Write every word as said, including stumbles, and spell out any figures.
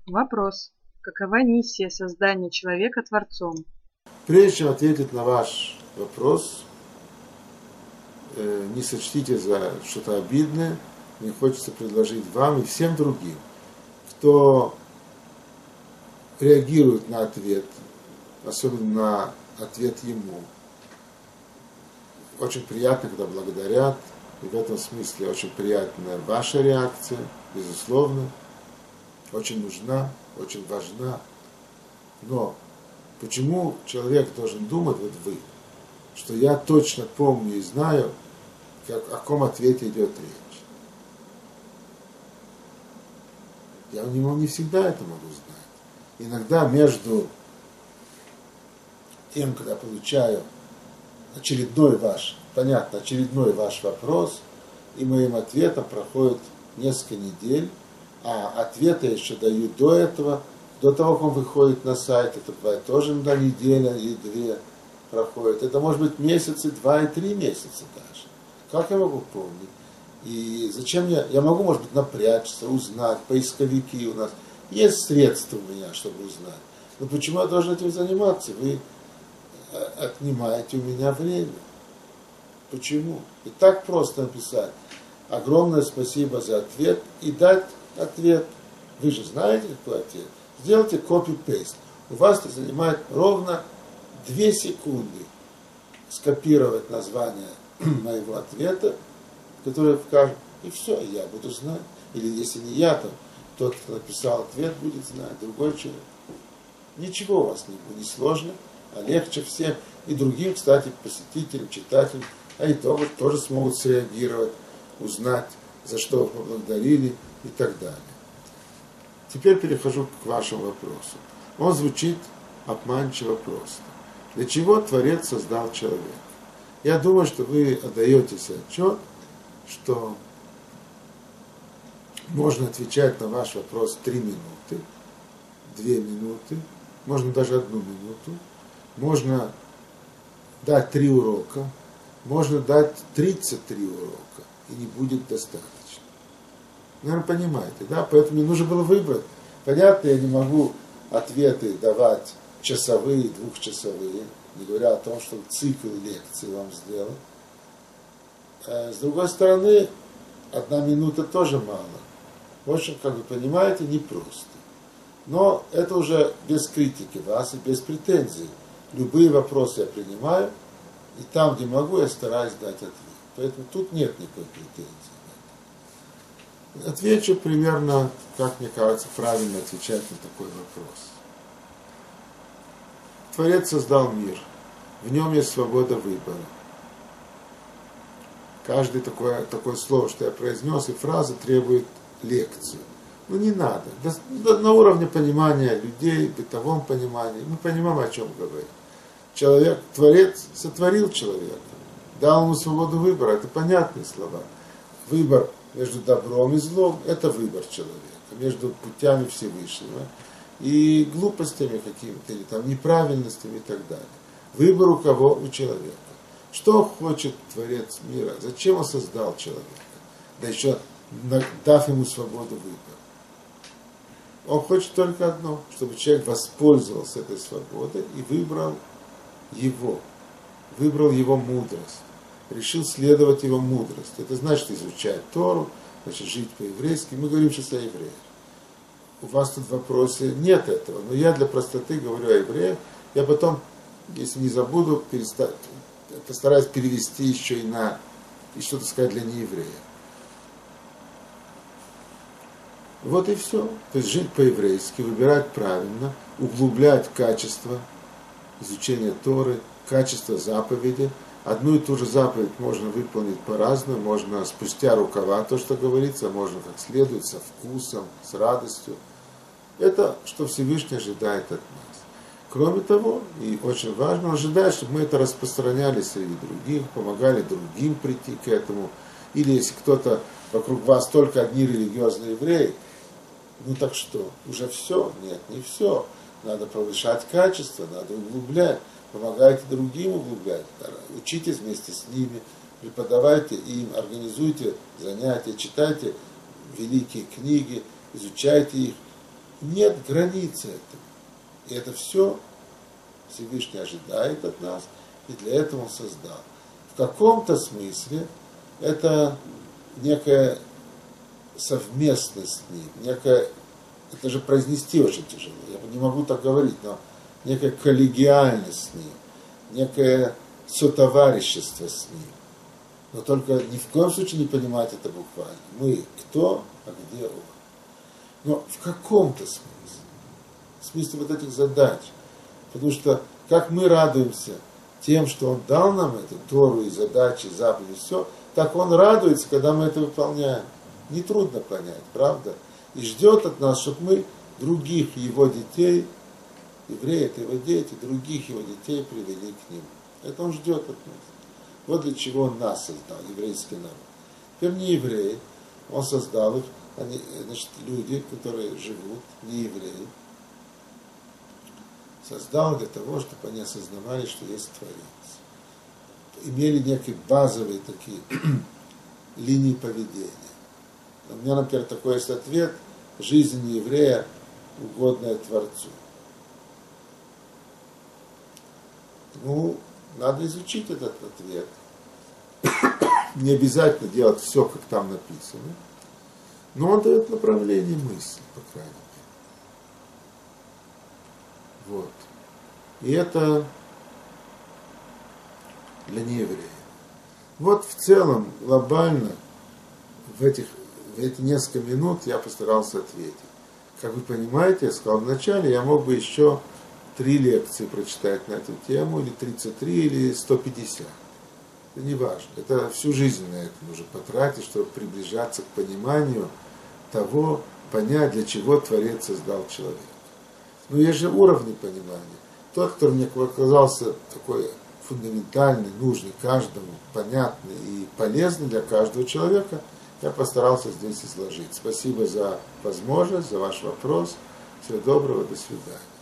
Вопрос. Какова миссия создания человека Творцом? Прежде чем ответить на ваш вопрос, не сочтите за что-то обидное, мне хочется предложить вам и всем другим, кто реагирует на ответ, особенно на ответ ему. Очень приятно, когда благодарят, и в этом смысле очень приятная ваша реакция, безусловно, очень нужна, очень важна. Но почему человек должен думать, вот вы, что я точно помню и знаю, как, о каком ответе идет речь? Я не, не всегда это могу знать. Иногда между тем, когда получаю очередной ваш, понятно, очередной ваш вопрос, и моим ответом проходит несколько недель, а ответы я еще даю до этого, до того, как он выходит на сайт, это бывает тоже на неделя и две проходит. Это может быть месяцы, два и три месяца даже. Как я могу помнить? И зачем я, я могу, может быть, напрячься, узнать, поисковики у нас. Есть средства у меня, чтобы узнать. Но почему я должен этим заниматься? Вы отнимаете у меня время. Почему? И так просто написать. Огромное спасибо за ответ и дать ответ. Вы же знаете, какой ответ? Сделайте copy-paste. У вас это занимает ровно две секунды скопировать название моего ответа, который вкажет, и все, я буду знать. Или если не я, то тот, кто написал ответ, будет знать, другой человек. Ничего у вас не будет, не сложно, а легче всем. И другим, кстати, посетителям, читателям, они тоже, тоже смогут среагировать, узнать, за что вы поблагодарили и так далее. Теперь перехожу к вашему вопросу. Он звучит обманчиво просто. Для чего Творец создал человека? Я думаю, что вы отдаете себе отчет, что можно отвечать на ваш вопрос три минуты, две минуты, можно даже одну минуту, можно дать три урока, можно дать тридцать три урока, и не будет достаточно. Наверное, понимаете, да? Поэтому мне нужно было выбрать. Понятно, я не могу ответы давать часовые, двухчасовые, не говоря о том, чтобы цикл лекций вам сделать. А с другой стороны, одна минута тоже мало. В общем, как вы понимаете, непросто. Но это уже без критики вас и без претензий. Любые вопросы я принимаю, и там, где могу, я стараюсь дать ответ. Поэтому тут нет никакой претензии. Отвечу примерно, как мне кажется, правильно отвечать на такой вопрос. Творец создал мир. В нем есть свобода выбора. Каждое такое, такое слово, что я произнес, и фраза требует лекцию. Ну не надо. На уровне понимания людей, бытовом понимании, мы понимаем, о чем говорим. Человек, Творец сотворил человека, дал ему свободу выбора. Это понятные слова. Выбор между добром и злом – это выбор человека. Между путями Всевышнего и глупостями какими-то, или там неправильностями и так далее. Выбор у кого? У человека. Что хочет Творец мира? Зачем он создал человека? Да еще дав ему свободу выбора. Он хочет только одно, чтобы человек воспользовался этой свободой и выбрал его. Выбрал его мудрость. Решил следовать его мудрости. Это значит изучать Тору, значит жить по-еврейски. Мы говорим сейчас о евреях. У вас тут в вопросе нет этого, но я для простоты говорю о евреях. Я потом, если не забуду, переста... постараюсь перевести еще и на и что-то сказать для неевреев. Вот и все. То есть жить по-еврейски, выбирать правильно, углублять качество изучения Торы, качество заповеди. Одну и ту же заповедь можно выполнить по-разному, можно спустя рукава, то, что говорится, можно как следует, со вкусом, с радостью. Это, что Всевышний ожидает от нас. Кроме того, и очень важно, он ожидает, чтобы мы это распространяли среди других, помогали другим прийти к этому. Или если кто-то вокруг вас только одни религиозные евреи, ну так что, уже все? Нет, не все. Надо повышать качество, надо углублять. Помогайте другим углублять, учитесь вместе с ними, преподавайте им, организуйте занятия, читайте великие книги, изучайте их. нет границы этому. И это все Всевышний ожидает от нас, и для этого Он создал. В каком-то смысле это некая совместность с Ним, некая, это же произнести очень тяжело, я не могу так говорить, но некая коллегиальность с Ним, некое сотоварищество с Ним. Но только ни в коем случае не понимать это буквально. Мы кто, а где Он. Но в каком-то смысле, в смысле вот этих задач. Потому что как мы радуемся тем, что Он дал нам эту Тору и задачи, заповеди, все, так Он радуется, когда мы это выполняем. Нетрудно понять, правда? И ждет от нас, чтобы мы других Его детей, евреи это Его дети, других Его детей привели к Ним. Это Он ждет от нас. Вот для чего Он нас создал, еврейский народ. Теперь не евреи, Он создал их, они, значит, люди, которые живут, не евреи, создал для того, чтобы они осознавали, что есть Творец. Имели некие базовые такие линии поведения. У меня, например, такой есть ответ: жизнь еврея угодная Творцу. Ну, надо изучить этот ответ. Не обязательно делать все, как там написано. Но он дает направление мысли, по крайней мере. Вот. И это для неевреев. Вот в целом, глобально, в, этих, в эти несколько минут я постарался ответить. Как вы понимаете, я сказал вначале, я мог бы еще три лекции прочитать на эту тему, или тридцать три, или сто пятьдесят. Это не важно. Это всю жизнь на это нужно потратить, чтобы приближаться к пониманию того, понять, для чего Творец создал человека. Но есть же уровни понимания. Тот, который мне оказался такой фундаментальный, нужный каждому, понятный и полезный для каждого человека, я постарался здесь изложить. Спасибо за возможность, за ваш вопрос. Всего доброго, до свидания.